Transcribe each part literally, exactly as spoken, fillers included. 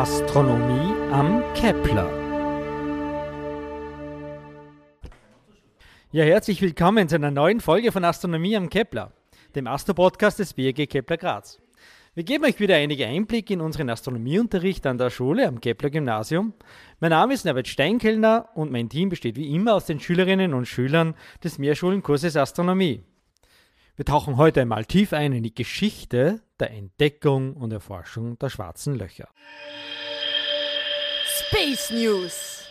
Astronomie am Kepler. Ja, herzlich willkommen zu einer neuen Folge von Astronomie am Kepler, dem Astro-Podcast des B A G Kepler Graz. Wir geben euch wieder einige Einblicke in unseren Astronomieunterricht an der Schule am Kepler-Gymnasium. Mein Name ist Norbert Steinkellner und mein Team besteht wie immer aus den Schülerinnen und Schülern des Mehrschulenkurses Astronomie. Wir tauchen heute einmal tief ein in die Geschichte der Entdeckung und Erforschung der schwarzen Löcher. Space News.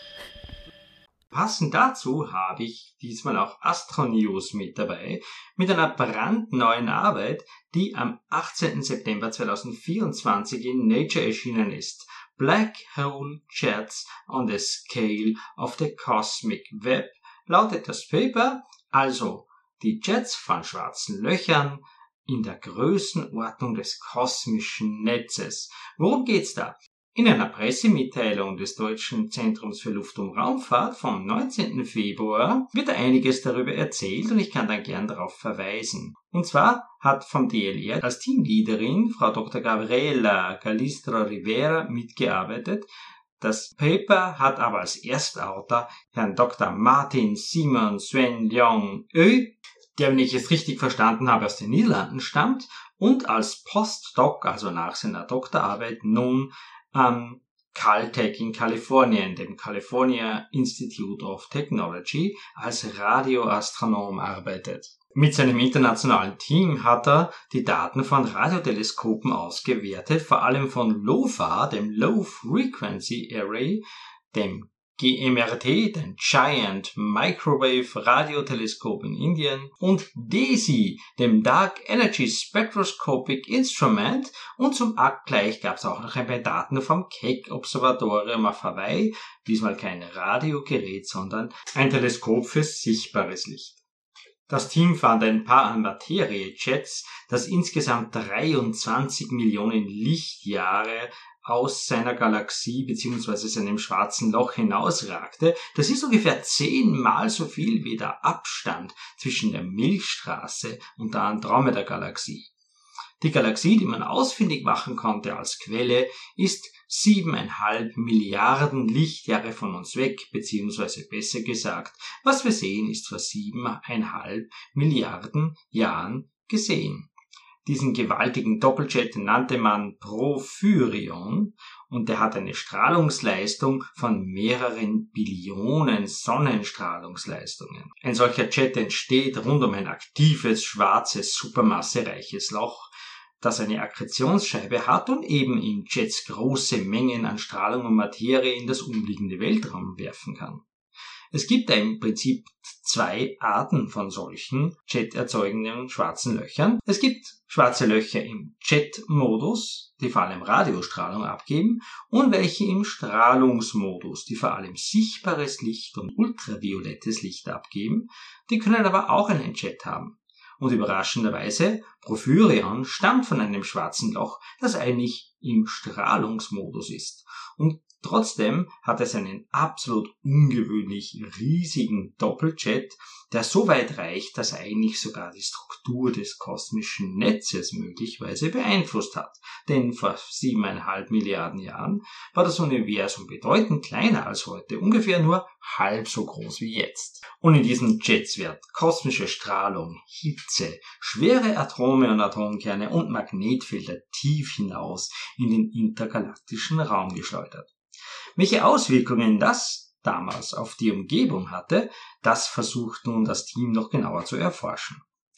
Passend dazu habe ich diesmal auch Astro-News mit dabei, mit einer brandneuen Arbeit, die am achtzehnten September zweitausendvierundzwanzig in Nature erschienen ist. Black Hole Jets on the Scale of the Cosmic Web lautet das Paper, also die Jets von schwarzen Löchern in der Größenordnung des kosmischen Netzes. Worum geht's da? In einer Pressemitteilung des Deutschen Zentrums für Luft- und Raumfahrt vom neunzehnten Februar wird einiges darüber erzählt und ich kann dann gern darauf verweisen. Und zwar hat vom D L R als Teamleaderin Frau Doktor Gabriela Calistro Rivera mitgearbeitet. Das Paper hat aber als Erstautor Herrn Doktor Martin Simon Sven Leong Ö, der, wenn ich es richtig verstanden habe, aus den Niederlanden stammt und als Postdoc, also nach seiner Doktorarbeit, nun am Caltech in Kalifornien, dem California Institute of Technology, als Radioastronom arbeitet. Mit seinem internationalen Team hat er die Daten von Radioteleskopen ausgewertet, vor allem von LOFAR, dem Low Frequency Array, dem G M R T, dem Giant Microwave Radioteleskop in Indien, und DESI, dem Dark Energy Spectroscopic Instrument, und zum Abgleich gab es auch noch ein paar Daten vom Keck Observatorium auf Hawaii, diesmal kein Radiogerät, sondern ein Teleskop für sichtbares Licht. Das Team fand ein Paar an Materiejets, das insgesamt dreiundzwanzig Millionen Lichtjahre aus seiner Galaxie bzw. seinem schwarzen Loch hinausragte. Das ist ungefähr zehnmal so viel wie der Abstand zwischen der Milchstraße und der Andromeda-Galaxie. Die Galaxie, die man ausfindig machen konnte als Quelle, ist siebeneinhalb Milliarden Lichtjahre von uns weg, beziehungsweise besser gesagt, was wir sehen, ist vor siebeneinhalb Milliarden Jahren gesehen. Diesen gewaltigen Doppeljet nannte man Porphyrion und der hat eine Strahlungsleistung von mehreren Billionen Sonnenstrahlungsleistungen. Ein solcher Jet entsteht rund um ein aktives, schwarzes, supermassereiches Loch, das eine Akkretionsscheibe hat und eben in Jets große Mengen an Strahlung und Materie in das umliegende Weltraum werfen kann. Es gibt da im Prinzip zwei Arten von solchen Jet-erzeugenden schwarzen Löchern. Es gibt schwarze Löcher im Jet-Modus, die vor allem Radiostrahlung abgeben, und welche im Strahlungsmodus, die vor allem sichtbares Licht und ultraviolettes Licht abgeben. Die können aber auch einen Jet haben. Und überraschenderweise, Porphyrion stammt von einem schwarzen Loch, das eigentlich im Strahlungsmodus ist. Und trotzdem hat es einen absolut ungewöhnlich riesigen Doppeljet, der so weit reicht, dass er eigentlich sogar die Struktur des kosmischen Netzes möglicherweise beeinflusst hat. Denn vor siebeneinhalb Milliarden Jahren war das Universum bedeutend kleiner als heute, ungefähr nur halb so groß wie jetzt. Und in diesen Jets wird kosmische Strahlung, Hitze, schwere Atome und Atomkerne und Magnetfelder tief hinaus in den intergalaktischen Raum geschleudert. Welche Auswirkungen das damals auf die Umgebung hatte, das versucht nun das Team noch genauer zu erforschen.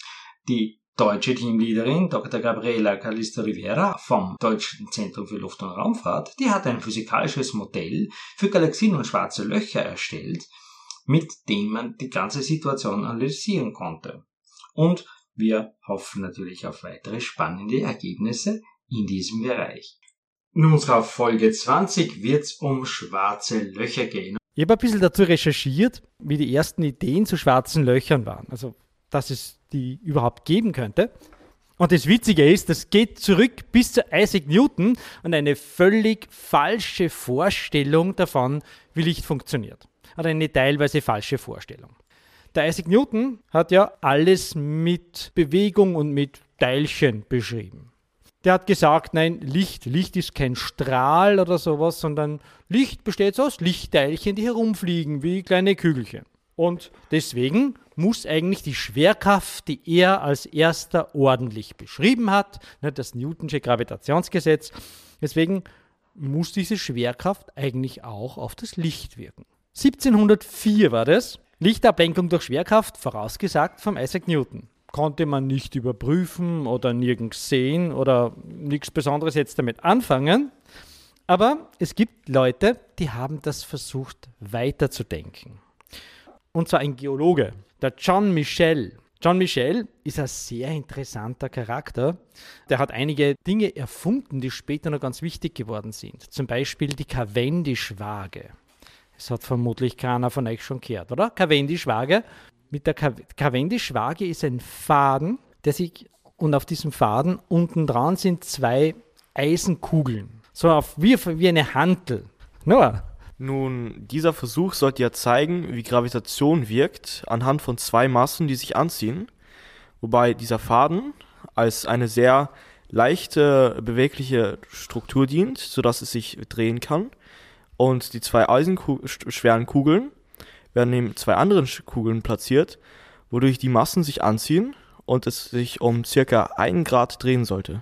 Die deutsche Teamleaderin Doktor Gabriela Calistro Rivera vom Deutschen Zentrum für Luft- und Raumfahrt, die hat ein physikalisches Modell für Galaxien und schwarze Löcher erstellt, mit dem man die ganze Situation analysieren konnte. Und wir hoffen natürlich auf weitere spannende Ergebnisse in diesem Bereich. In unserer Folge zwanzig wird es um schwarze Löcher gehen. Ich habe ein bisschen dazu recherchiert, wie die ersten Ideen zu schwarzen Löchern waren. Also, dass es die überhaupt geben könnte. Und das Witzige ist, das geht zurück bis zu Isaac Newton und eine völlig falsche Vorstellung davon, wie Licht funktioniert. Oder eine teilweise falsche Vorstellung. Der Isaac Newton hat ja alles mit Bewegung und mit Teilchen beschrieben. Der hat gesagt, nein, Licht, Licht ist kein Strahl oder sowas, sondern Licht besteht so aus Lichtteilchen, die herumfliegen wie kleine Kügelchen. Und deswegen muss eigentlich die Schwerkraft, die er als erster ordentlich beschrieben hat, das Newtonsche Gravitationsgesetz, deswegen muss diese Schwerkraft eigentlich auch auf das Licht wirken. siebzehnhundertvier war das. Lichtablenkung durch Schwerkraft, vorausgesagt vom Isaac Newton. Konnte man nicht überprüfen oder nirgends sehen oder nichts Besonderes jetzt damit anfangen. Aber es gibt Leute, die haben das versucht weiterzudenken. Und zwar ein Geologe, der John Michell. John Michell ist ein sehr interessanter Charakter. Der hat einige Dinge erfunden, die später noch ganz wichtig geworden sind. Zum Beispiel die Cavendish-Waage. Das hat vermutlich keiner von euch schon gehört, oder? Cavendish-Waage. Mit der Cavendish-Waage ist ein Faden, der sich, und auf diesem Faden unten dran sind zwei Eisenkugeln. So auf, wie, wie eine Hantel. Noah? Nun, dieser Versuch sollte ja zeigen, wie Gravitation wirkt, anhand von zwei Massen, die sich anziehen, wobei dieser Faden als eine sehr leichte, bewegliche Struktur dient, sodass es sich drehen kann. Und die zwei eisenschweren Kugeln werden neben zwei anderen Kugeln platziert, wodurch die Massen sich anziehen und es sich um circa einen Grad drehen sollte.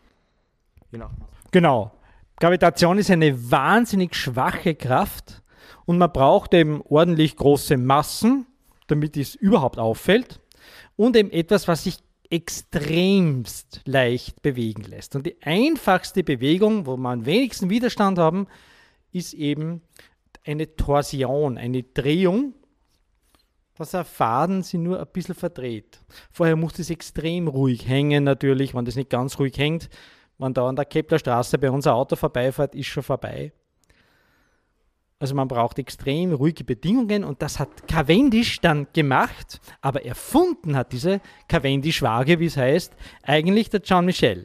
Je nach Masse. Genau. Gravitation ist eine wahnsinnig schwache Kraft und man braucht eben ordentlich große Massen, damit es überhaupt auffällt, und eben etwas, was sich extremst leicht bewegen lässt. Und die einfachste Bewegung, wo wir am wenigsten Widerstand haben, ist eben eine Torsion, eine Drehung, dass ein Faden sich nur ein bisschen verdreht. Vorher muss es extrem ruhig hängen natürlich, wenn das nicht ganz ruhig hängt. Wenn da an der Keplerstraße bei uns ein Auto vorbeifährt, ist schon vorbei. Also man braucht extrem ruhige Bedingungen und das hat Cavendish dann gemacht, aber erfunden hat diese Cavendish-Waage, wie es heißt, eigentlich der John Michell.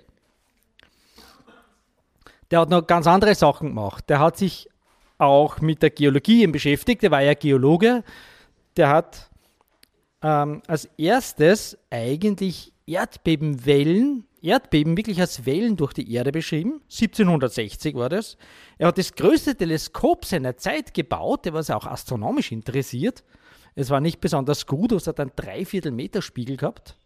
Der hat noch ganz andere Sachen gemacht. Der hat sich auch mit der Geologie beschäftigt, der war ja Geologe. Der hat ähm, als erstes eigentlich Erdbebenwellen, Erdbeben wirklich als Wellen durch die Erde beschrieben. siebzehnhundertsechzig war das. Er hat das größte Teleskop seiner Zeit gebaut, der war auch astronomisch interessiert. Es war nicht besonders gut, es hat einen Dreiviertel Meter Spiegel gehabt.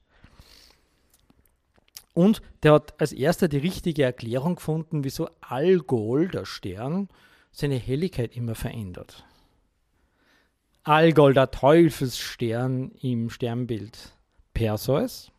Und der hat als erster die richtige Erklärung gefunden, wieso Algol, der Stern, seine Helligkeit immer verändert. Algol, der Teufelsstern im Sternbild Perseus.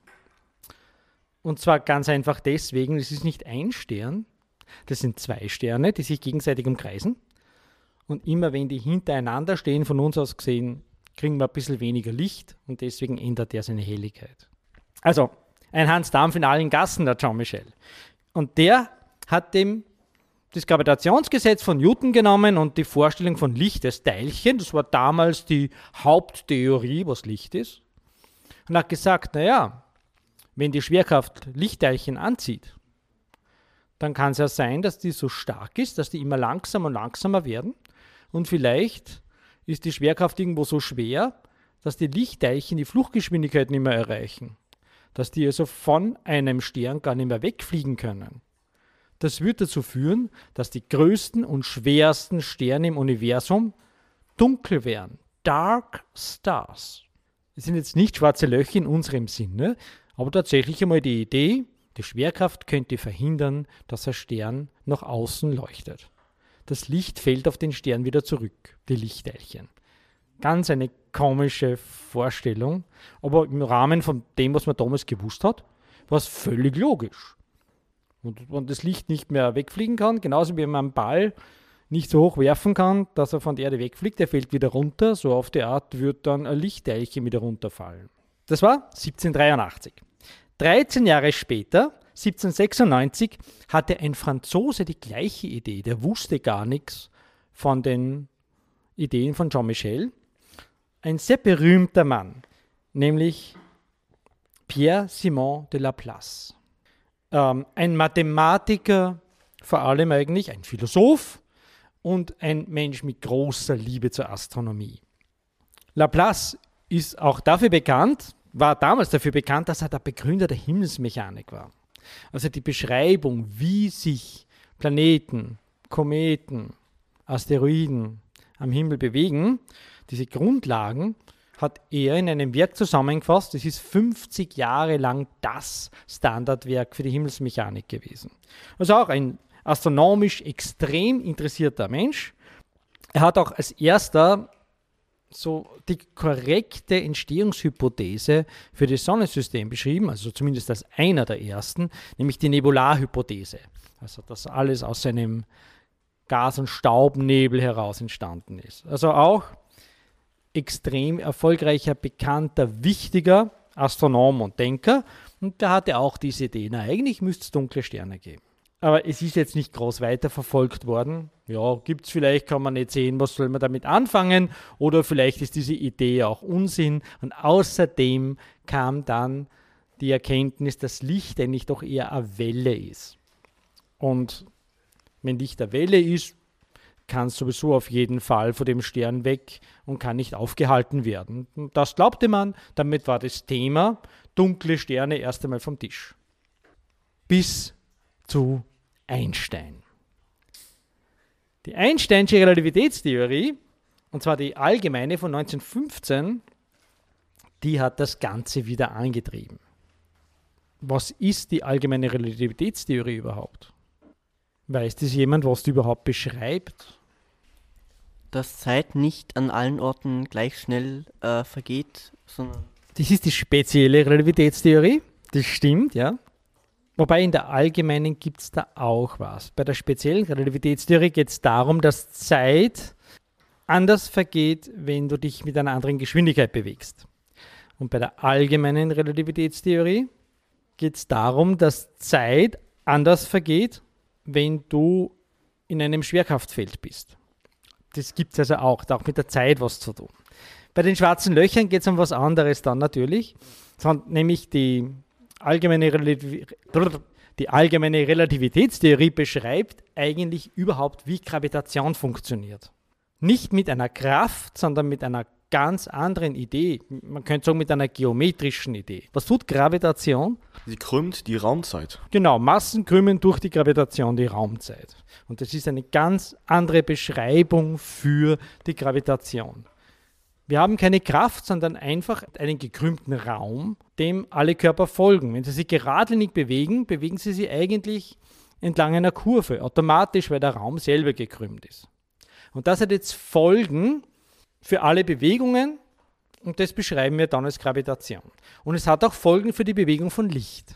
Und zwar ganz einfach deswegen, es ist nicht ein Stern, das sind zwei Sterne, die sich gegenseitig umkreisen. Und immer wenn die hintereinander stehen, von uns aus gesehen, kriegen wir ein bisschen weniger Licht und deswegen ändert er seine Helligkeit. Also, ein Hans Dampf in allen Gassen, der Jean Michel. Und der hat dem das Gravitationsgesetz von Newton genommen und die Vorstellung von Licht als Teilchen, das war damals die Haupttheorie, was Licht ist, und hat gesagt, naja, wenn die Schwerkraft Lichtteilchen anzieht, dann kann es ja sein, dass die so stark ist, dass die immer langsamer und langsamer werden und vielleicht ist die Schwerkraft irgendwo so schwer, dass die Lichtteilchen die Fluchtgeschwindigkeit nicht mehr erreichen, dass die also von einem Stern gar nicht mehr wegfliegen können. Das wird dazu führen, dass die größten und schwersten Sterne im Universum dunkel werden. Dark Stars. Es sind jetzt nicht schwarze Löcher in unserem Sinne, aber tatsächlich einmal die Idee, die Schwerkraft könnte verhindern, dass ein Stern nach außen leuchtet. Das Licht fällt auf den Stern wieder zurück, die Lichtteilchen. Ganz eine komische Vorstellung, aber im Rahmen von dem, was man damals gewusst hat, war es völlig logisch. Und wenn das Licht nicht mehr wegfliegen kann, genauso wie man einen Ball nicht so hoch werfen kann, dass er von der Erde wegfliegt, der fällt wieder runter, so auf die Art wird dann ein Lichtteilchen wieder runterfallen. Das war siebzehnhundertdreiundachtzig. dreizehn Jahre später, siebzehnhundertsechsundneunzig, hatte ein Franzose die gleiche Idee. Der wusste gar nichts von den Ideen von Jean Michel. Ein sehr berühmter Mann, nämlich Pierre-Simon de Laplace. Ähm, ein Mathematiker, vor allem eigentlich ein Philosoph und ein Mensch mit großer Liebe zur Astronomie. Laplace ist auch dafür bekannt, war damals dafür bekannt, dass er der Begründer der Himmelsmechanik war. Also die Beschreibung, wie sich Planeten, Kometen, Asteroiden am Himmel bewegen, diese Grundlagen, hat er in einem Werk zusammengefasst. Das ist fünfzig Jahre lang das Standardwerk für die Himmelsmechanik gewesen. Also auch ein astronomisch extrem interessierter Mensch. Er hat auch als erster so die korrekte Entstehungshypothese für das Sonnensystem beschrieben, also zumindest als einer der ersten, nämlich die Nebularhypothese. Also dass alles aus einem Gas- und Staubnebel heraus entstanden ist. Also auch extrem erfolgreicher, bekannter, wichtiger Astronom und Denker. Und der hatte auch diese Idee, na eigentlich müsste es dunkle Sterne geben. Aber es ist jetzt nicht groß weiterverfolgt worden. Ja, gibt es vielleicht, kann man nicht sehen, was soll man damit anfangen. Oder vielleicht ist diese Idee auch Unsinn. Und außerdem kam dann die Erkenntnis, dass Licht eigentlich doch eher eine Welle ist. Und wenn Licht eine Welle ist, kann es sowieso auf jeden Fall von dem Stern weg und kann nicht aufgehalten werden. Das glaubte man, damit war das Thema dunkle Sterne erst einmal vom Tisch. Bis zu Einstein. Die Einsteinsche Relativitätstheorie, und zwar die allgemeine von neunzehnhundertfünfzehn, die hat das Ganze wieder angetrieben. Was ist die allgemeine Relativitätstheorie überhaupt? Weiß das jemand, was die überhaupt beschreibt? Dass Zeit nicht an allen Orten gleich schnell äh, vergeht, sondern... Das ist die spezielle Relativitätstheorie, das stimmt, ja. Wobei in der allgemeinen gibt es da auch was. Bei der speziellen Relativitätstheorie geht es darum, dass Zeit anders vergeht, wenn du dich mit einer anderen Geschwindigkeit bewegst. Und bei der allgemeinen Relativitätstheorie geht es darum, dass Zeit anders vergeht, wenn du in einem Schwerkraftfeld bist. Das gibt es also auch, da auch mit der Zeit was zu tun. Bei den schwarzen Löchern geht es um was anderes dann natürlich, nämlich die allgemeine, Relativ- die allgemeine Relativitätstheorie beschreibt eigentlich überhaupt, wie Gravitation funktioniert. Nicht mit einer Kraft, sondern mit einer ganz anderen Idee. Man könnte sagen, mit einer geometrischen Idee. Was tut Gravitation? Sie krümmt die Raumzeit. Genau, Massen krümmen durch die Gravitation die Raumzeit. Und das ist eine ganz andere Beschreibung für die Gravitation. Wir haben keine Kraft, sondern einfach einen gekrümmten Raum, dem alle Körper folgen. Wenn sie sich geradlinig bewegen, bewegen sie sich eigentlich entlang einer Kurve, automatisch, weil der Raum selber gekrümmt ist. Und das hat jetzt Folgen für alle Bewegungen und das beschreiben wir dann als Gravitation. Und es hat auch Folgen für die Bewegung von Licht.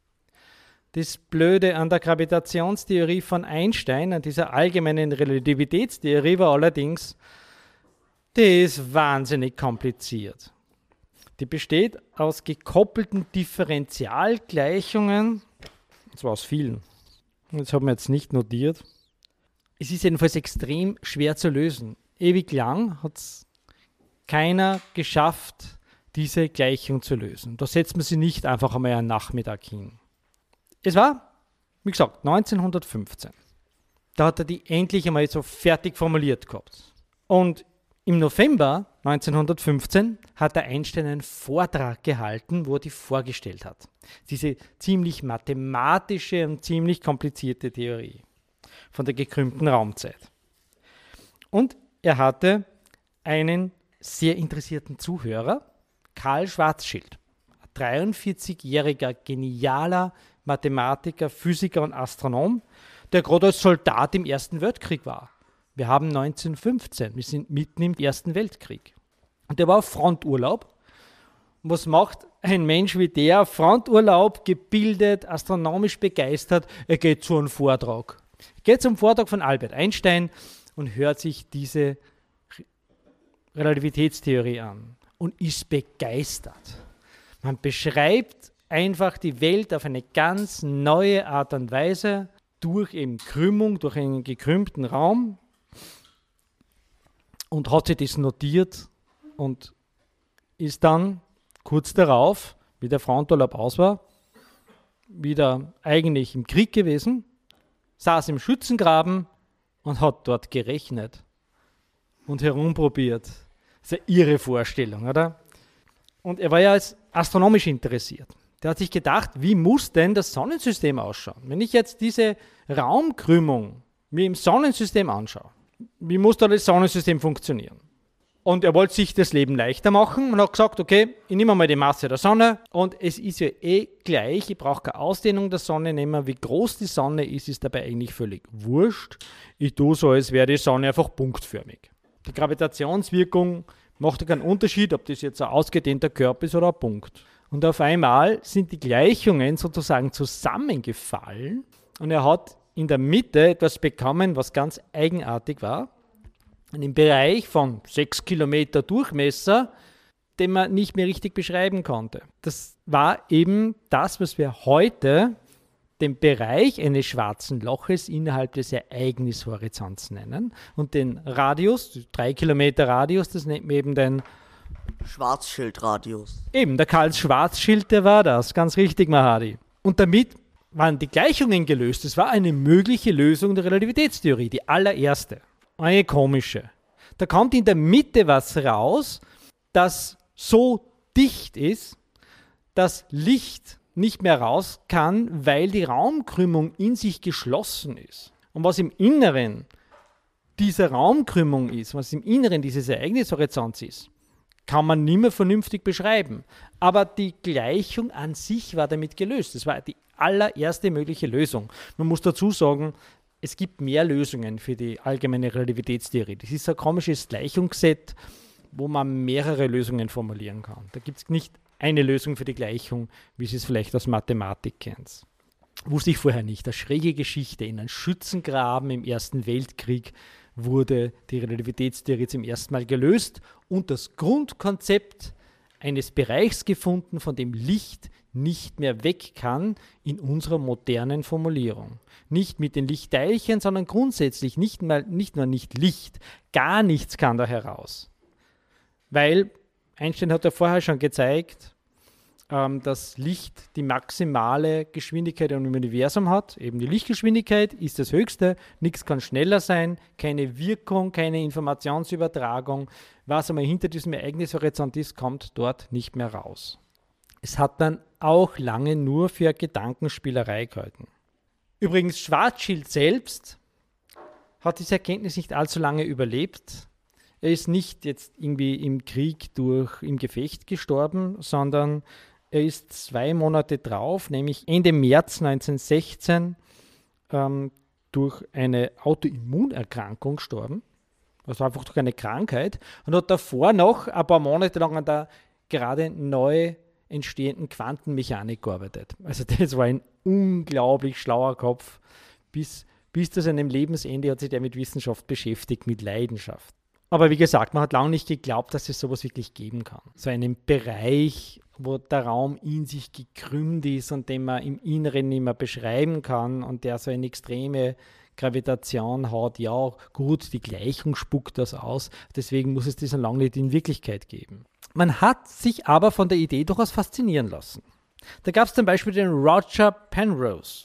Das Blöde an der Gravitationstheorie von Einstein, an dieser allgemeinen Relativitätstheorie, war allerdings, die ist wahnsinnig kompliziert. Die besteht aus gekoppelten Differentialgleichungen, und zwar aus vielen. Das haben wir jetzt nicht notiert. Es ist jedenfalls extrem schwer zu lösen. Ewig lang hat es keiner geschafft, diese Gleichung zu lösen. Da setzt man sie nicht einfach einmal einen Nachmittag hin. Es war, wie gesagt, neunzehnhundertfünfzehn. Da hat er die endlich einmal so fertig formuliert gehabt. Und im November neunzehnhundertfünfzehn hat der Einstein einen Vortrag gehalten, wo er die vorgestellt hat. Diese ziemlich mathematische und ziemlich komplizierte Theorie von der gekrümmten Raumzeit. Und er hatte einen sehr interessierten Zuhörer, Karl Schwarzschild, ein dreiundvierzigjähriger genialer Mathematiker, Physiker und Astronom, der gerade als Soldat im Ersten Weltkrieg war. Wir haben neunzehnhundertfünfzehn, wir sind mitten im Ersten Weltkrieg. Und der war auf Fronturlaub. Und was macht ein Mensch wie der? Fronturlaub, gebildet, astronomisch begeistert, er geht zu einem Vortrag. Er geht zum Vortrag von Albert Einstein und hört sich diese Relativitätstheorie an und ist begeistert. Man beschreibt einfach die Welt auf eine ganz neue Art und Weise, durch eben Krümmung, durch einen gekrümmten Raum, und hat sich das notiert und ist dann kurz darauf, wie der Fronturlaub aus war, wieder eigentlich im Krieg gewesen, saß im Schützengraben und hat dort gerechnet und herumprobiert. Das ist eine irre Vorstellung, oder? Und er war ja als astronomisch interessiert. Der hat sich gedacht, wie muss denn das Sonnensystem ausschauen? Wenn ich jetzt diese Raumkrümmung mir im Sonnensystem anschaue, wie muss da das Sonnensystem funktionieren? Und er wollte sich das Leben leichter machen und hat gesagt, okay, ich nehme mal die Masse der Sonne und es ist ja eh gleich, ich brauche keine Ausdehnung der Sonne nehmen, wie groß die Sonne ist, ist dabei eigentlich völlig wurscht. Ich tue so, als wäre die Sonne einfach punktförmig. Die Gravitationswirkung macht ja keinen Unterschied, ob das jetzt ein ausgedehnter Körper ist oder ein Punkt. Und auf einmal sind die Gleichungen sozusagen zusammengefallen und er hat in der Mitte etwas bekommen, was ganz eigenartig war. Einen Bereich von sechs Kilometer Durchmesser, den man nicht mehr richtig beschreiben konnte. Das war eben das, was wir heute den Bereich eines schwarzen Loches innerhalb des Ereignishorizonts nennen. Und den Radius, drei Kilometer Radius, das nennt man eben den Schwarzschildradius. Eben, der Karl-Schwarzschild, der war das, ganz richtig, Mahadi. Und damit waren die Gleichungen gelöst. Es war eine mögliche Lösung der Relativitätstheorie, die allererste. Eine komische. Da kommt in der Mitte was raus, das so dicht ist, dass Licht nicht mehr raus kann, weil die Raumkrümmung in sich geschlossen ist. Und was im Inneren dieser Raumkrümmung ist, was im Inneren dieses Ereignishorizonts ist, kann man nicht mehr vernünftig beschreiben. Aber die Gleichung an sich war damit gelöst. Das war die allererste mögliche Lösung. Man muss dazu sagen, es gibt mehr Lösungen für die allgemeine Relativitätstheorie. Das ist ein komisches Gleichungsset, wo man mehrere Lösungen formulieren kann. Da gibt es nicht eine Lösung für die Gleichung, wie Sie es vielleicht aus Mathematik kennen. Wusste ich vorher nicht. Eine schräge Geschichte. In einem Schützengraben im Ersten Weltkrieg wurde die Relativitätstheorie zum ersten Mal gelöst und das Grundkonzept eines Bereichs gefunden, von dem Licht nicht mehr weg kann in unserer modernen Formulierung. Nicht mit den Lichtteilchen, sondern grundsätzlich nicht, mal, nicht nur nicht Licht. Gar nichts kann da heraus. Weil Einstein hat ja vorher schon gezeigt, ähm, dass Licht die maximale Geschwindigkeit im Universum hat. Eben die Lichtgeschwindigkeit ist das Höchste. Nichts kann schneller sein. Keine Wirkung, keine Informationsübertragung. Was einmal hinter diesem Ereignishorizont ist, kommt dort nicht mehr raus. Es hat dann auch lange nur für Gedankenspielerei gehalten. Übrigens, Schwarzschild selbst hat diese Erkenntnis nicht allzu lange überlebt. Er ist nicht jetzt irgendwie im Krieg durch, im Gefecht gestorben, sondern er ist zwei Monate drauf, nämlich Ende März neunzehnhundertsechzehn, ähm, durch eine Autoimmunerkrankung gestorben. Also einfach durch eine Krankheit. Und hat davor noch ein paar Monate lang an der gerade neu entstehenden Quantenmechanik gearbeitet. Also das war ein unglaublich schlauer Kopf. Bis, bis zu seinem Lebensende hat sich der mit Wissenschaft beschäftigt, mit Leidenschaft. Aber wie gesagt, man hat lange nicht geglaubt, dass es sowas wirklich geben kann. So einen Bereich, wo der Raum in sich gekrümmt ist und den man im Inneren nicht mehr beschreiben kann und der so eine extreme Gravitation hat. Ja, gut, die Gleichung spuckt das aus. Deswegen muss es das lange nicht in Wirklichkeit geben. Man hat sich aber von der Idee durchaus faszinieren lassen. Da gab es zum Beispiel den Roger Penrose,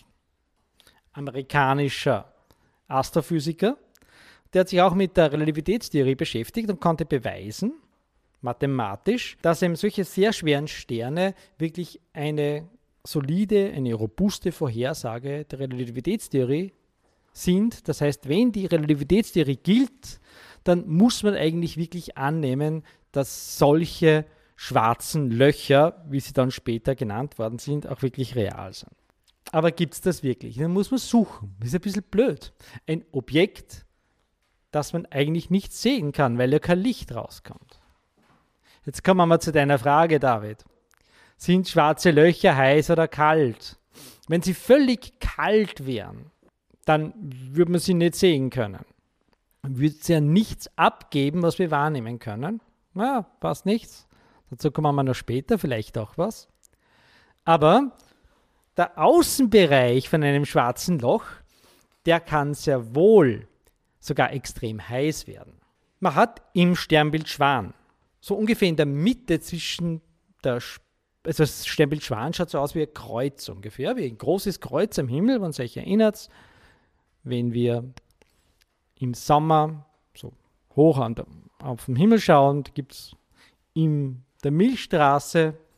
amerikanischer Astrophysiker. Der hat sich auch mit der Relativitätstheorie beschäftigt und konnte beweisen, mathematisch, dass eben solche sehr schweren Sterne wirklich eine solide, eine robuste Vorhersage der Relativitätstheorie sind. Das heißt, wenn die Relativitätstheorie gilt, dann muss man eigentlich wirklich annehmen, dass solche schwarzen Löcher, wie sie dann später genannt worden sind, auch wirklich real sind. Aber gibt es das wirklich? Dann muss man suchen. Das ist ein bisschen blöd. Ein Objekt, das man eigentlich nicht sehen kann, weil ja kein Licht rauskommt. Jetzt kommen wir mal zu deiner Frage, David. Sind schwarze Löcher heiß oder kalt? Wenn sie völlig kalt wären, dann würde man sie nicht sehen können. Dann würde sie ja nichts abgeben, was wir wahrnehmen können. Na, passt nichts. Dazu kommen wir noch später, vielleicht auch was. Aber der Außenbereich von einem schwarzen Loch, der kann sehr wohl sogar extrem heiß werden. Man hat im Sternbild Schwan, so ungefähr in der Mitte zwischen der, also das Sternbild Schwan schaut so aus wie ein Kreuz ungefähr, wie ein großes Kreuz am Himmel, wenn ihr euch erinnert, wenn wir im Sommer so hoch an der, auf den Himmel schauen, gibt es in der Milchstraße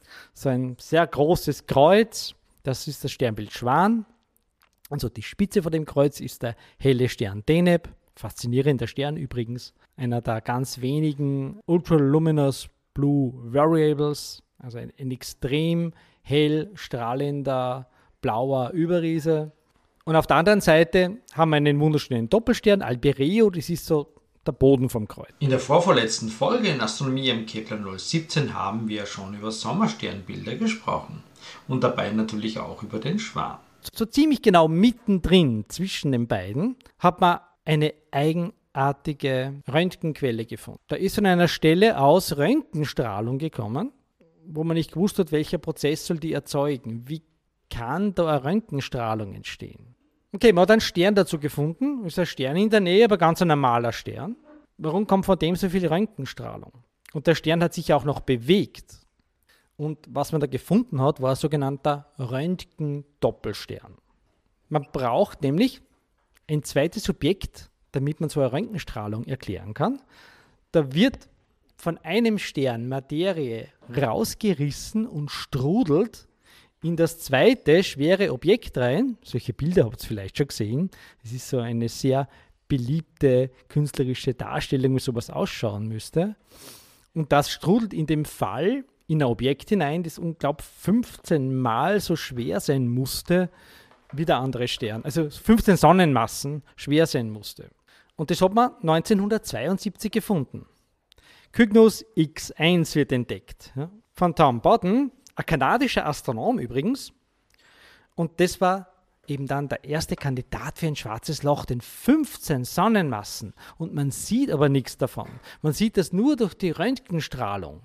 so ein sehr großes Kreuz, das ist das Sternbild Schwan. Also die Spitze von dem Kreuz ist der helle Stern Deneb, faszinierender Stern übrigens, einer der ganz wenigen Ultraluminous Blue Variables, also ein, ein extrem hell strahlender blauer Überriese. Und auf der anderen Seite haben wir einen wunderschönen Doppelstern, Albireo, das ist so der Boden vom Kreuz. In der vorvorletzten Folge in Astronomie am Kepler null siebzehn haben wir schon über Sommersternbilder gesprochen und dabei natürlich auch über den Schwan. So ziemlich genau mittendrin zwischen den beiden hat man eine eigenartige Röntgenquelle gefunden. Da ist von einer Stelle aus Röntgenstrahlung gekommen, wo man nicht gewusst hat, welcher Prozess soll die erzeugen. Wie kann da eine Röntgenstrahlung entstehen? Okay, man hat einen Stern dazu gefunden, ist ein Stern in der Nähe, aber ganz ein normaler Stern. Warum kommt von dem so viel Röntgenstrahlung? Und der Stern hat sich auch noch bewegt. Und was man da gefunden hat, war ein sogenannter Röntgendoppelstern. Man braucht nämlich ein zweites Objekt, damit man so eine Röntgenstrahlung erklären kann. Da wird von einem Stern Materie rausgerissen und strudelt in das zweite schwere Objekt rein. Solche Bilder habt ihr vielleicht schon gesehen. Das ist so eine sehr beliebte künstlerische Darstellung, wie sowas ausschauen müsste. Und das strudelt in dem Fall in ein Objekt hinein, das unglaublich fünfzehn Mal so schwer sein musste wie der andere Stern. Also fünfzehn Sonnenmassen schwer sein musste. Und das hat man neunzehnhundertzweiundsiebzig gefunden. Cygnus X eins wird entdeckt. Ja, von Tom Bodden, ein kanadischer Astronom übrigens. Und das war eben dann der erste Kandidat für ein schwarzes Loch, den fünfzehn Sonnenmassen. Und man sieht aber nichts davon. Man sieht das nur durch die Röntgenstrahlung.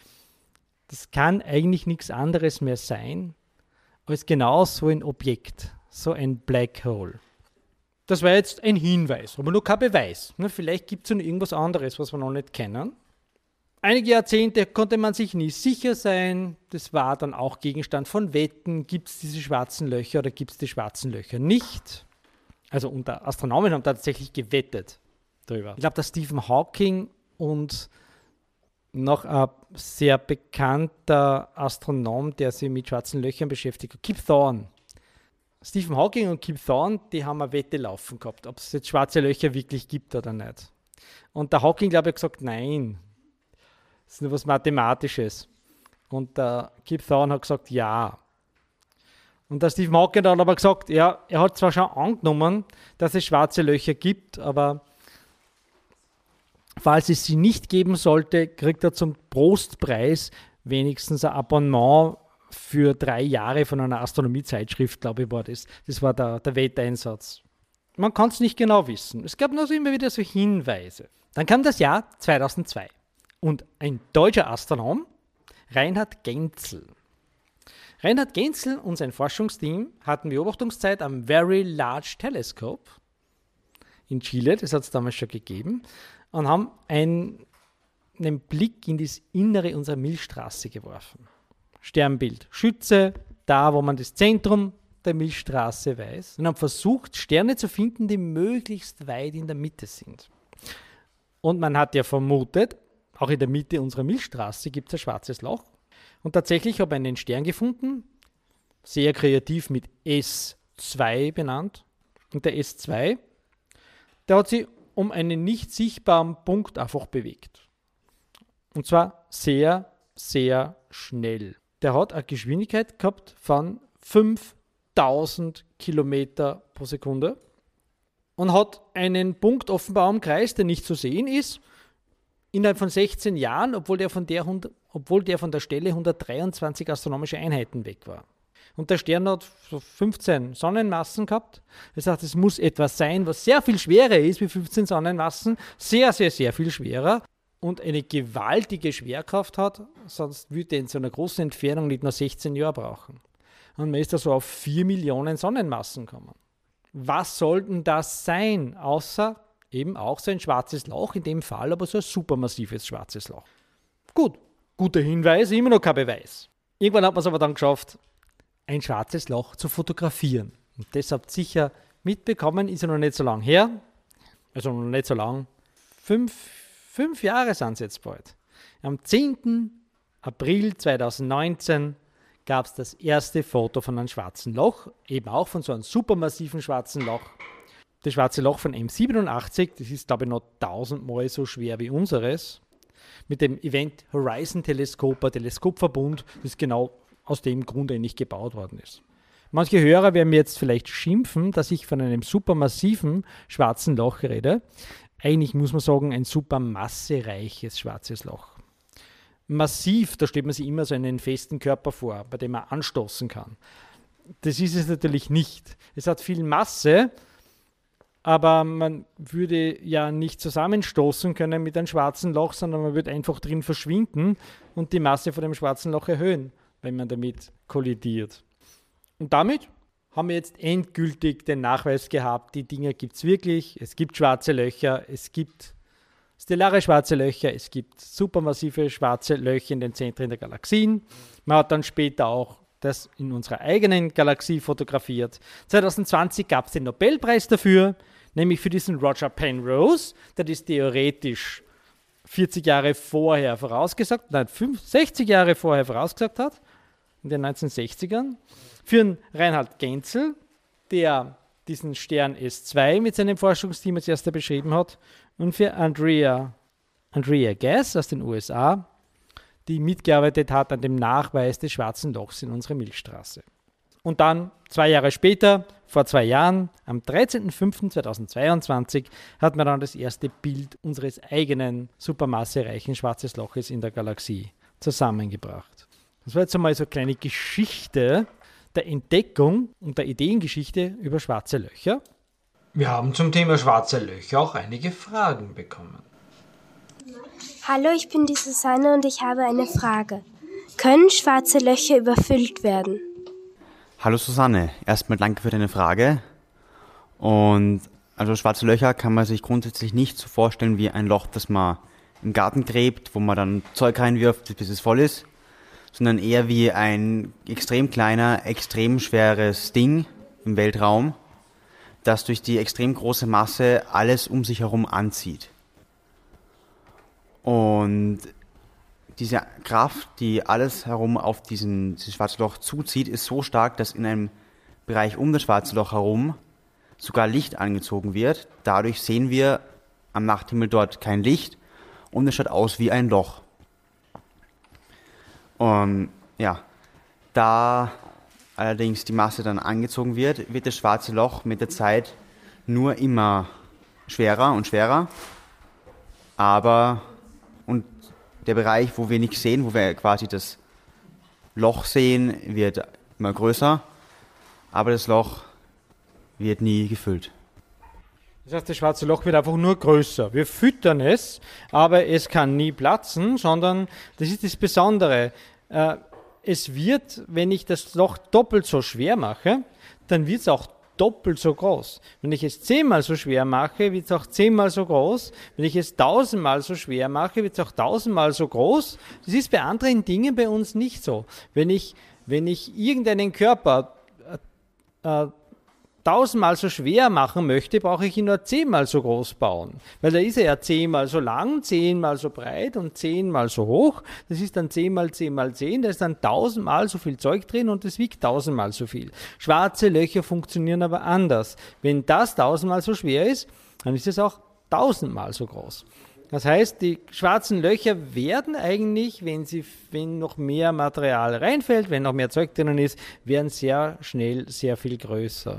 Das kann eigentlich nichts anderes mehr sein, als genau so ein Objekt, so ein Black Hole. Das war jetzt ein Hinweis, aber nur kein Beweis. Vielleicht gibt es noch irgendwas anderes, was wir noch nicht kennen. Einige Jahrzehnte konnte man sich nie sicher sein. Das war dann auch Gegenstand von Wetten. Gibt es diese schwarzen Löcher oder gibt es die schwarzen Löcher nicht? Also unter Astronomen haben tatsächlich gewettet darüber. Ich glaube, dass Stephen Hawking und noch ein sehr bekannter Astronom, der sich mit schwarzen Löchern beschäftigt, Kip Thorne. Stephen Hawking und Kip Thorne, die haben eine Wette laufen gehabt, ob es jetzt schwarze Löcher wirklich gibt oder nicht. Und der Hawking, glaube ich, hat gesagt, nein. Das ist nur was Mathematisches. Und der Kip Thorne hat gesagt, ja. Und der Stephen Hawking hat aber gesagt, ja, er hat zwar schon angenommen, dass es schwarze Löcher gibt, aber falls es sie nicht geben sollte, kriegt er zum Prostpreis wenigstens ein Abonnement für drei Jahre von einer Astronomiezeitschrift, glaube ich, war das. Das war der, der Wetteinsatz. Man kann es nicht genau wissen. Es gab noch so immer wieder so Hinweise. Dann kam das Jahr zweitausendzwei. Und ein deutscher Astronom, Reinhard Genzel. Reinhard Genzel und sein Forschungsteam hatten Beobachtungszeit am Very Large Telescope in Chile, das hat es damals schon gegeben, und haben einen, einen Blick in das Innere unserer Milchstraße geworfen. Sternbild Schütze, da wo man das Zentrum der Milchstraße weiß, und haben versucht, Sterne zu finden, die möglichst weit in der Mitte sind. Und man hat ja vermutet, auch in der Mitte unserer Milchstraße gibt es ein schwarzes Loch. Und tatsächlich habe ich einen Stern gefunden, sehr kreativ mit S zwei benannt. Und der S zwei, der hat sich um einen nicht sichtbaren Punkt einfach bewegt. Und zwar sehr, sehr schnell. Der hat eine Geschwindigkeit gehabt von fünftausend Kilometer pro Sekunde und hat einen Punkt offenbar umkreist, der nicht zu sehen ist, innerhalb von sechzehn Jahren, obwohl der von der, obwohl der von der Stelle hundertdreiundzwanzig astronomische Einheiten weg war. Und der Stern hat so fünfzehn Sonnenmassen gehabt. Das heißt, es muss etwas sein, was sehr viel schwerer ist wie fünfzehn Sonnenmassen, sehr, sehr, sehr viel schwerer und eine gewaltige Schwerkraft hat, sonst würde er in so einer großen Entfernung nicht nur sechzehn Jahre brauchen. Und man ist da so auf vier Millionen Sonnenmassen gekommen. Was sollten das sein, außer eben auch so ein schwarzes Loch, in dem Fall aber so ein supermassives schwarzes Loch. Gut, guter Hinweis, immer noch kein Beweis. Irgendwann hat man es aber dann geschafft, ein schwarzes Loch zu fotografieren. Und das habt ihr sicher mitbekommen, ist ja noch nicht so lang her. Also noch nicht so lang. Fünf, fünf Jahre sind es jetzt bald. Am zehnten April zweitausendneunzehn gab es das erste Foto von einem schwarzen Loch, eben auch von so einem supermassiven schwarzen Loch. Das schwarze Loch von M siebenundachtzig, das ist glaube ich noch tausendmal so schwer wie unseres, mit dem Event Horizon Teleskop, ein Teleskopverbund, das genau aus dem Grund eigentlich gebaut worden ist. Manche Hörer werden mir jetzt vielleicht schimpfen, dass ich von einem supermassiven schwarzen Loch rede. Eigentlich muss man sagen, ein supermassereiches schwarzes Loch. Massiv, da stellt man sich immer so einen festen Körper vor, bei dem man anstoßen kann. Das ist es natürlich nicht. Es hat viel Masse, aber man würde ja nicht zusammenstoßen können mit einem schwarzen Loch, sondern man würde einfach drin verschwinden und die Masse von dem schwarzen Loch erhöhen, wenn man damit kollidiert. Und damit haben wir jetzt endgültig den Nachweis gehabt, die Dinge gibt es wirklich, es gibt schwarze Löcher, es gibt stellare schwarze Löcher, es gibt supermassive schwarze Löcher in den Zentren der Galaxien. Man hat dann später auch das in unserer eigenen Galaxie fotografiert. zwanzig zwanzig gab es den Nobelpreis dafür, nämlich für diesen Roger Penrose, der das theoretisch vierzig Jahre vorher vorausgesagt, nein, sechzig Jahre vorher vorausgesagt hat, in den neunzehnhundertsechzigern. Für den Reinhard Genzel, der diesen Stern S zwei mit seinem Forschungsteam als erster beschrieben hat, und für Andrea, Andrea Ghez aus den U S A, die mitgearbeitet hat an dem Nachweis des schwarzen Lochs in unserer Milchstraße. Und dann, zwei Jahre später, vor zwei Jahren, am dreizehnten fünften zweitausendzweiundzwanzig, hat man dann das erste Bild unseres eigenen supermassereichen schwarzes Loches in der Galaxie zusammengebracht. Das war jetzt einmal so eine kleine Geschichte der Entdeckung und der Ideengeschichte über schwarze Löcher. Wir haben zum Thema schwarze Löcher auch einige Fragen bekommen. Hallo, ich bin die Susanne und ich habe eine Frage. Können schwarze Löcher überfüllt werden? Hallo Susanne, erstmal danke für deine Frage. Und also schwarze Löcher kann man sich grundsätzlich nicht so vorstellen wie ein Loch, das man im Garten gräbt, wo man dann Zeug reinwirft, bis es voll ist, sondern eher wie ein extrem kleiner, extrem schweres Ding im Weltraum, das durch die extrem große Masse alles um sich herum anzieht. Und diese Kraft, die alles herum auf diesen, dieses schwarze Loch zuzieht, ist so stark, dass in einem Bereich um das schwarze Loch herum sogar Licht angezogen wird. Dadurch sehen wir am Nachthimmel dort kein Licht und es schaut aus wie ein Loch. Und ja, da allerdings die Masse dann angezogen wird, wird das schwarze Loch mit der Zeit nur immer schwerer und schwerer. Aber, und der Bereich, wo wir nichts sehen, wo wir quasi das Loch sehen, wird immer größer, aber das Loch wird nie gefüllt. Das heißt, das schwarze Loch wird einfach nur größer. Wir füttern es, aber es kann nie platzen, sondern das ist das Besondere. Äh, es wird, wenn ich das Loch doppelt so schwer mache, dann wird es auch doppelt so groß. Wenn ich es zehnmal so schwer mache, wird es auch zehnmal so groß. Wenn ich es tausendmal so schwer mache, wird es auch tausendmal so groß. Das ist bei anderen Dingen bei uns nicht so. Wenn ich, wenn ich irgendeinen Körper äh, tausendmal so schwer machen möchte, brauche ich ihn nur zehnmal so groß bauen. Weil da ist er ja zehnmal so lang, zehnmal so breit und zehnmal so hoch. Das ist dann zehn mal zehn mal zehn, da ist dann tausendmal so viel Zeug drin und es wiegt tausendmal so viel. Schwarze Löcher funktionieren aber anders. Wenn das tausendmal so schwer ist, dann ist es auch tausendmal so groß. Das heißt, die schwarzen Löcher werden eigentlich, wenn sie, wenn noch mehr Material reinfällt, wenn noch mehr Zeug drinnen ist, werden sehr schnell sehr viel größer.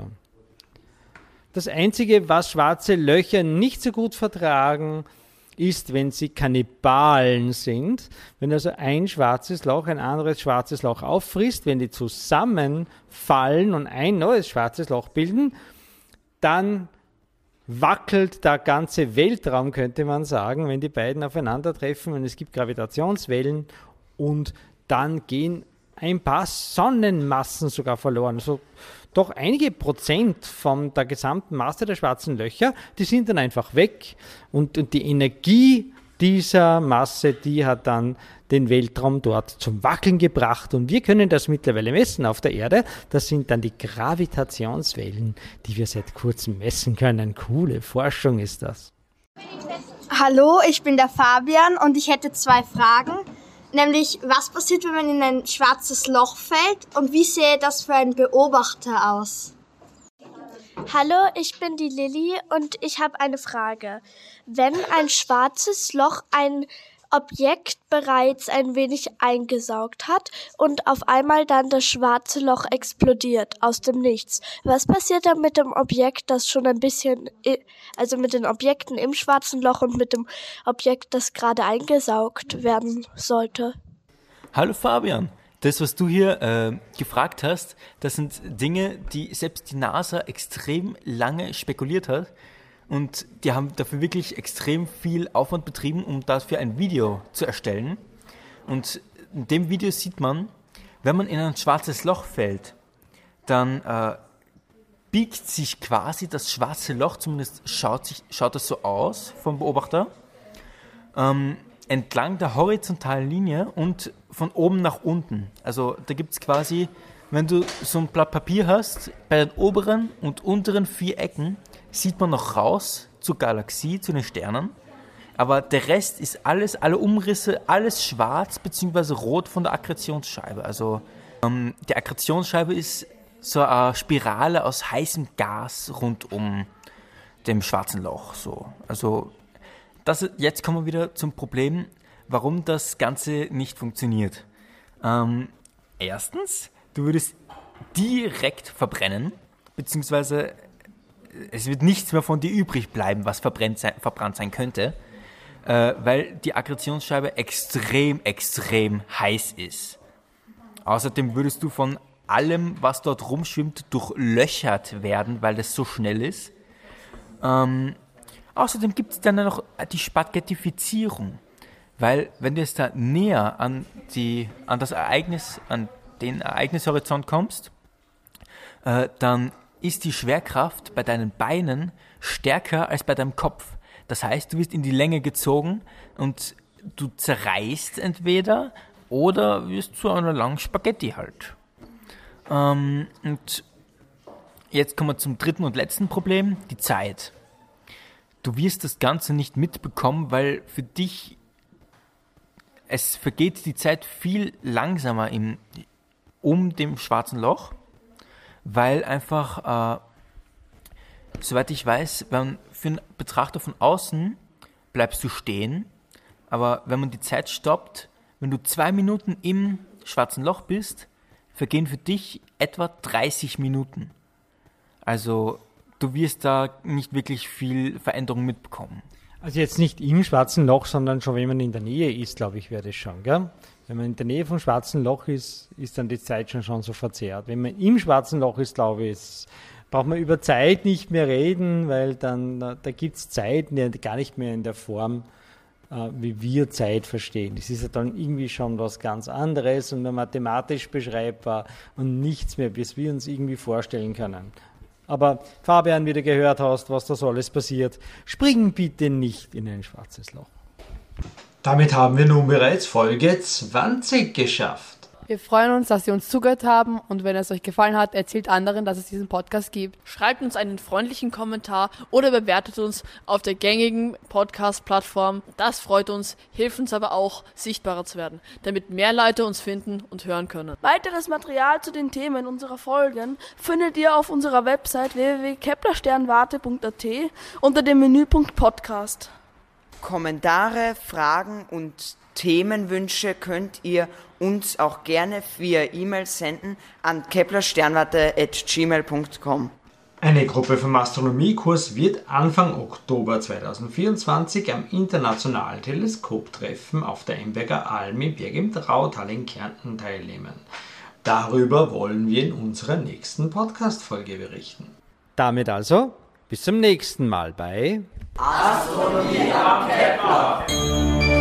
Das Einzige, was schwarze Löcher nicht so gut vertragen, ist, wenn sie Kannibalen sind. Wenn also ein schwarzes Loch ein anderes schwarzes Loch auffrisst, wenn die zusammenfallen und ein neues schwarzes Loch bilden, dann wackelt der ganze Weltraum, könnte man sagen, wenn die beiden aufeinandertreffen und es gibt Gravitationswellen und dann gehen ein paar Sonnenmassen sogar verloren. Also doch einige Prozent von der gesamten Masse der schwarzen Löcher, die sind dann einfach weg. Und, und die Energie dieser Masse, die hat dann den Weltraum dort zum Wackeln gebracht. Und wir können das mittlerweile messen auf der Erde. Das sind dann die Gravitationswellen, die wir seit kurzem messen können. Coole Forschung ist das. Hallo, ich bin der Fabian und ich hätte zwei Fragen. Nämlich, was passiert, wenn man in ein schwarzes Loch fällt und wie sähe das für einen Beobachter aus? Hallo, ich bin die Lilly und ich habe eine Frage. Wenn ein schwarzes Loch ein Objekt bereits ein wenig eingesaugt hat und auf einmal dann das schwarze Loch explodiert aus dem Nichts, was passiert dann mit dem Objekt, das schon ein bisschen, also mit den Objekten im schwarzen Loch und mit dem Objekt, das gerade eingesaugt werden sollte? Hallo Fabian, das, was du hier äh, gefragt hast, das sind Dinge, die selbst die NASA extrem lange spekuliert hat. Und die haben dafür wirklich extrem viel Aufwand betrieben, um dafür ein Video zu erstellen. Und in dem Video sieht man, wenn man in ein schwarzes Loch fällt, dann äh, biegt sich quasi das schwarze Loch, zumindest schaut, sich, schaut das so aus vom Beobachter, ähm, entlang der horizontalen Linie und von oben nach unten. Also da gibt es quasi, wenn du so ein Blatt Papier hast, bei den oberen und unteren vier Ecken sieht man noch raus zur Galaxie, zu den Sternen. Aber der Rest ist alles, alle Umrisse, alles schwarz bzw. rot von der Akkretionsscheibe. Also ähm, die Akkretionsscheibe ist so eine Spirale aus heißem Gas rund um dem schwarzen Loch. So. Also das, jetzt kommen wir wieder zum Problem, warum das Ganze nicht funktioniert. Ähm, erstens, du würdest direkt verbrennen, beziehungsweise es wird nichts mehr von dir übrig bleiben, was verbrannt sein, verbrannt sein könnte, äh, weil die Akkretionsscheibe extrem, extrem heiß ist. Außerdem würdest du von allem, was dort rumschwimmt, durchlöchert werden, weil das so schnell ist. Ähm, außerdem gibt es dann noch die Spaghettifizierung, weil wenn du jetzt da näher an, die, an das Ereignis, an den Ereignishorizont kommst, äh, dann ist die Schwerkraft bei deinen Beinen stärker als bei deinem Kopf. Das heißt, du wirst in die Länge gezogen und du zerreißt entweder oder wirst zu einer langen Spaghetti halt. Ähm, und jetzt kommen wir zum dritten und letzten Problem, die Zeit. Du wirst das Ganze nicht mitbekommen, weil für dich es vergeht die Zeit viel langsamer im, um dem schwarzen Loch, weil einfach, äh, soweit ich weiß, wenn, für einen Betrachter von außen bleibst du stehen, aber wenn man die Zeit stoppt, wenn du zwei Minuten im schwarzen Loch bist, vergehen für dich etwa dreißig Minuten. Also du wirst da nicht wirklich viel Veränderung mitbekommen. Also jetzt nicht im schwarzen Loch, sondern schon, wenn man in der Nähe ist, glaube ich, wäre das schon, gell? Wenn man in der Nähe vom schwarzen Loch ist, ist dann die Zeit schon, schon so verzerrt. Wenn man im schwarzen Loch ist, glaube ich, ist, braucht man über Zeit nicht mehr reden, weil dann da gibt es Zeiten, die gar nicht mehr in der Form, äh, wie wir Zeit verstehen. Das ist ja dann irgendwie schon was ganz anderes und nur mathematisch beschreibbar und nichts mehr, bis wir uns irgendwie vorstellen können. Aber Fabian, wie du gehört hast, was da so alles passiert, spring bitte nicht in ein schwarzes Loch. Damit haben wir nun bereits Folge zwanzig geschafft. Wir freuen uns, dass Sie uns zugehört haben und wenn es euch gefallen hat, erzählt anderen, dass es diesen Podcast gibt. Schreibt uns einen freundlichen Kommentar oder bewertet uns auf der gängigen Podcast-Plattform. Das freut uns, hilft uns aber auch, sichtbarer zu werden, damit mehr Leute uns finden und hören können. Weiteres Material zu den Themen unserer Folgen findet ihr auf unserer Website w w w punkt kepler sternwarte punkt a t unter dem Menüpunkt Podcast. Kommentare, Fragen und Themenwünsche könnt ihr uns auch gerne via E-Mail senden an kepler sternwarte at gmail punkt com. Eine Gruppe vom Astronomiekurs wird Anfang Oktober zweitausendvierundzwanzig am Internationalen Teleskoptreffen auf der Emberger Alm im Berg im Trautal in Kärnten teilnehmen. Darüber wollen wir in unserer nächsten Podcast-Folge berichten. Damit also, bis zum nächsten Mal bei Astronomie am Kepler.